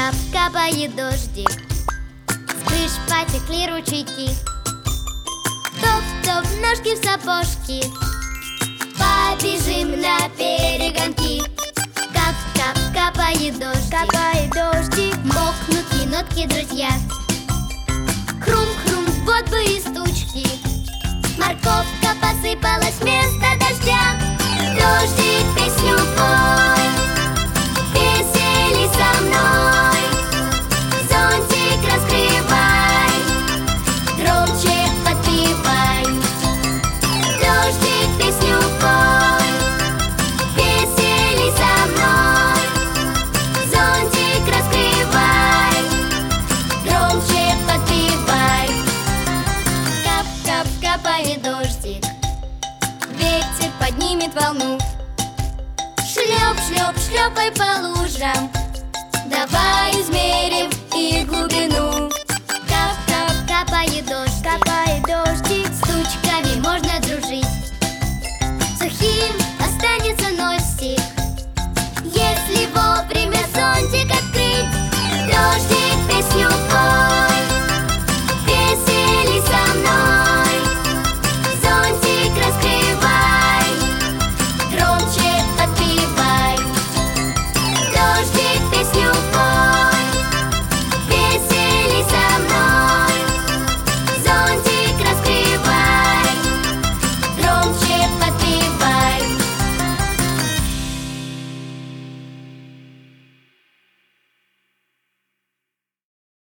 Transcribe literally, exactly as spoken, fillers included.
Кап-кап, капает дождик, вспыш, потекли ручейки. Топ-топ, ножки в сапожки, побежим на перегонки. Кап-кап, капает дождик, капает дождик, мокнут енотки, друзья. Хрум-хрум, вот бы и стучки, морковка посыпалась вместо дождя. Дождик